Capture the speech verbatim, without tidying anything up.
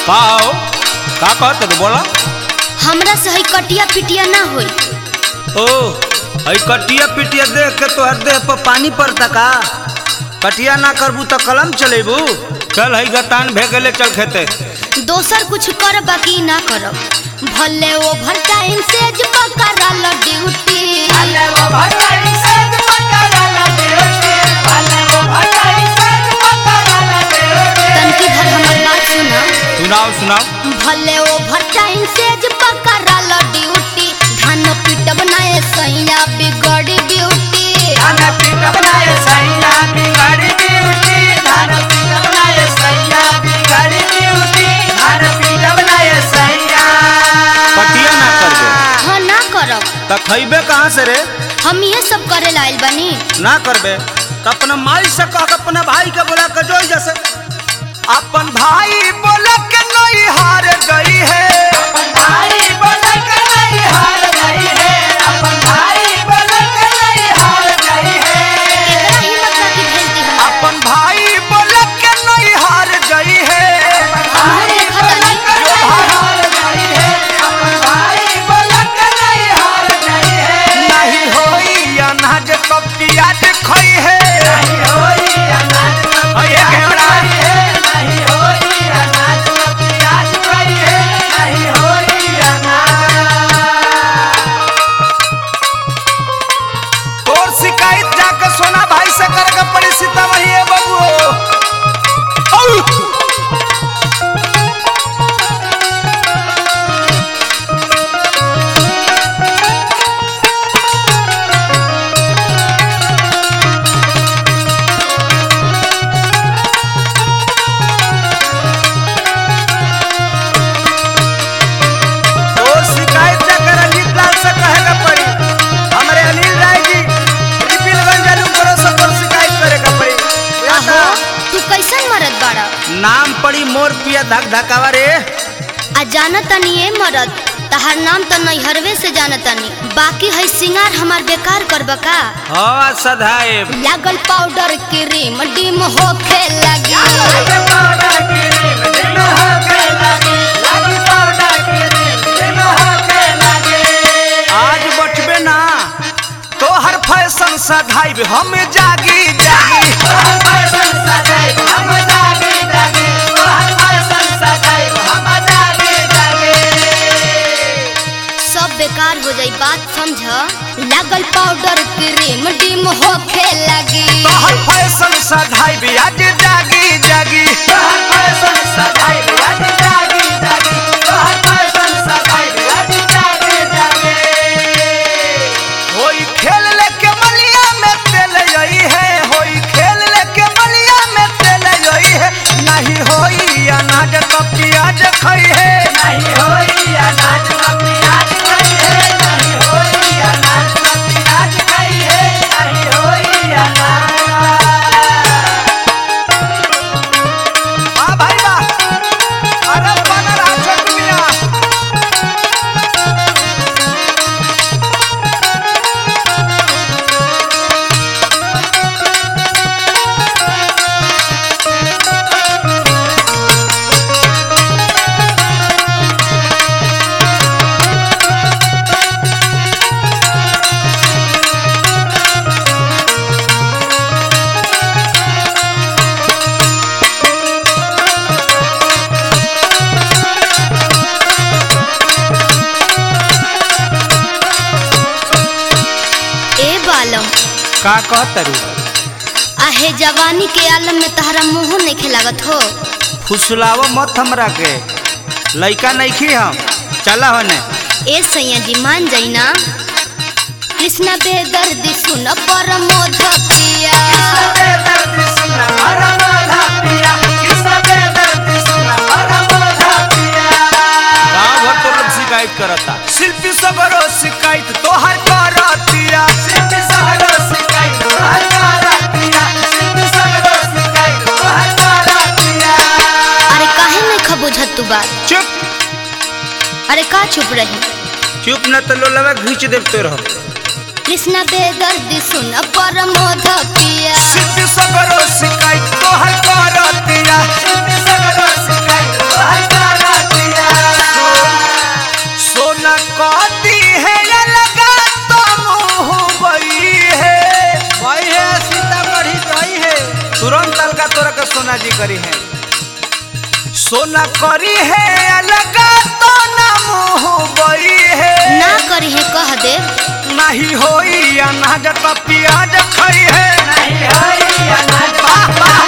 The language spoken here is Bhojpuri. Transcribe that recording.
पाओ का कहत तू बोला। हमरा से हई कटिया पिटिया ना होई। ओ हई कटिया पिटिया देख के तोहर देह पर पानी पड़ता का। कटिया ना करबू तो कलम चलेबू। चल हई गतान भेगले चल खेते। दोसर कुछ कर बाकी ना करब। भले ओवर टाइम से ज पकड़ल ड्यूटी। भले ओवर टाइम से ज पकड़ल ड्यूटी। भले ओवर टाइम से ज पकड़ल ड्यूटी। तनकी भर हमर बात सुना। सुनाओ सुनाओ। भले ओवर टाइम से ज पकड़ल ड्यूटी। धान पीटब नाए सैया बिगड़ी ड्यूटी। धान पीटब नाए सैया बिगड़ी ड्यूटी। धान पीटब नाए सैया बिगड़ी ड्यूटी। धान पीटब नाए सैया। कटिया ना करबे। हां ना करब। त खइबे कहां से रे। हम ये सब करे लाइल बनी। ना करबे त अपना माई से कह के अपना भाई के बोला के जोई जैसे। अपन भाई बोला के नहीं हार गई है। अपन भाई बोला के नहीं हार गई है। अपन भाई बोला के नहीं हार गई है। केकरा हिम्मत बाकी भेजती हम। अपन भाई बोला के नहीं हार गई है। हम देखत नहीं। हार गई है। अपन भाई बोला के नहीं हार गई है। नहीं होई अनाज कब प्याज खई है। नहीं होई अनाज कब ये घेवड़ा है। नहीं होई अनाज कब प्याज खई है। नहीं होई अनाज। तोर शिकायत जाके सोना भाई से करके पड़ी सीतामढ़ी है बाबू। तोर शिकायत जाके रंजीत लाल से कहेगा पड़ी। हमारे अनिल राय जी रिपिलगंज जालू करो से तोर शिकायत करेगा पड़ी। आहो तू कैसन मरद बाड़ा। नाम पड़ी मोर पिया धक धकावा रे। आ जानतनी ए मरद तहार नाम तो नैहरवे से जानतनी। बाकी है सिंगार हमार बेकार करब का। हाँ सधाएब। लागल पाउडर क्रीम डिम होखे लगी। लागी पाउडर क्रीम डिम होके लगी। लागी पाउडर क्रीम डिम होके लगी। आज बचबे ना तो हर फैशन सधाइब हम जागी जागी। तोहर फैशन सजाइब हम जागी जागी। तोहर फैशन सजाइब हम जागी जागी। सब बेकार हो जाई बात समझ। लागल पाउडर क्रीम डिम होखे लगी। तो हर फैशन सधाइब आज जागी जागी। तोहर फैशन सजाइब आज जागी जागी। तोहर फैशन सजाइब आज जागी जागी। होई खेल लेके मलिया में तेल यही है। होई खेल लेके मलिया में तेल यही है। नहीं होई अनाज का प्याज खई है। नहीं होई अनाज का प्याज खई है। नहीं होई अनाज का प्याज खई है। नहीं होई अनाज। हाँ भाई वाह। अरे बना रहा छोटू मियां। ए बालम का कहतरू। आहे जवानी के आलम में तहरा मुंह नहीं खिलागत हो। फुसलाव मत हमरा के। लइका नहीं खी हम। चला होने। ए सैया जी मान जाई ना। कृष्णा बेदर्दी सुन परमोध पिया। किसबे दर्द सुन परमोधा पिया। किसबे दर्द सुन परमोधा पिया। गाँव भर तो लोग शिकायत करता। शिल्पी सगरो शिकायत तोहर करतिया। शिल्पी सगरो शिकायत तोहर करतिया। शिल्पी सगरो शिकायत तोहर करतिया। अरे काहे नहीं खबुझत तू बात। चुप अरे का चुप रही। चुप न तो लोलवा घींच देते रहो। कृष्णा बेदर्दी सुन परमोध पिया। शिल्पी सगरो शिकायत तोहर करतिया। शिल्पी सगरो शिकायत तोहर करतिया। जी करी है सोना करी है अलग तो ना मुँह बई है ना करी है कह दे नहीं होई अनाज तो प्याज खाई है नहीं होई अनाज वाह वाह